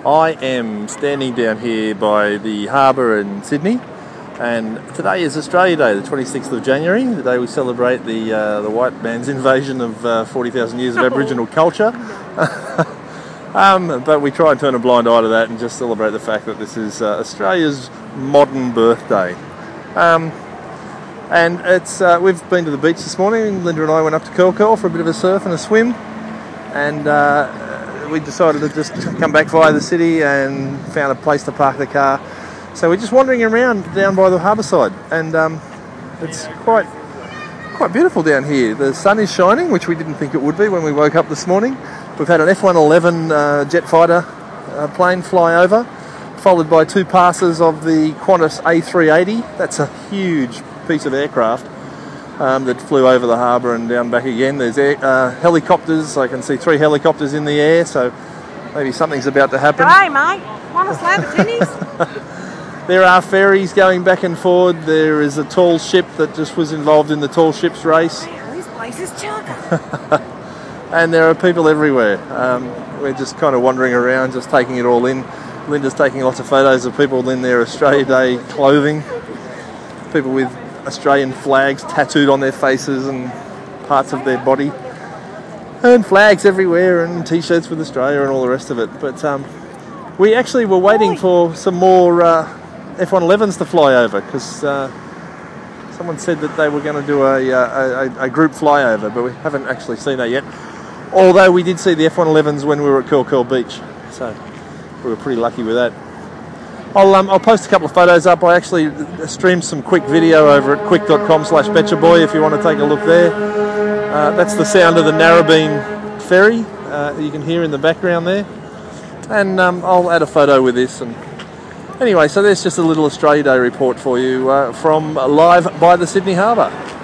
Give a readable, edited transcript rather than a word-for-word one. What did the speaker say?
I am standing down here by the harbour in Sydney, and today is Australia Day, the 26th of January, the day we celebrate the white man's invasion of 40,000 years of Aboriginal culture. But we try and turn a blind eye to that and just celebrate the fact that this is Australia's modern birthday. And we've been to the beach this morning. Linda and I went up to Curl Curl for a bit of a surf and a swim, and we decided to just come back via the city and found a place to park the car. So we're just wandering around down by the harbour side, and it's quite beautiful down here. The sun is shining, which we didn't think it would be when we woke up this morning. We've had an F-111 jet fighter plane fly over, followed by two passes of the Qantas A380. That's a huge piece of aircraft that flew over the harbour and down back again. There's helicopters. I can see 3 helicopters in the air, so maybe something's about to happen. G'day, mate. Want a slab of tinnies? There are ferries going back and forward. There is a tall ship that just was involved in the tall ships race. Wow, this place is chocker. And there are people everywhere. We're just kind of wandering around, just taking it all in. Linda's taking lots of photos of people in their Australia Day clothing. People with Australian flags tattooed on their faces and parts of their body. And flags everywhere and T-shirts with Australia and all the rest of it. But we actually were waiting for some more F-111s to fly over, because someone said that they were going to do a group flyover, but we haven't actually seen that yet. Although we did see the F-111s when we were at Curl Curl Beach, so we were pretty lucky with that. I'll post a couple of photos up. I actually streamed some quick video over at quick.com/betchaboy if you want to take a look there. That's the sound of the Narrabeen ferry you can hear in the background there. And I'll add a photo with this. And anyway, so there's just a little Australia Day report for you from live by the Sydney Harbour.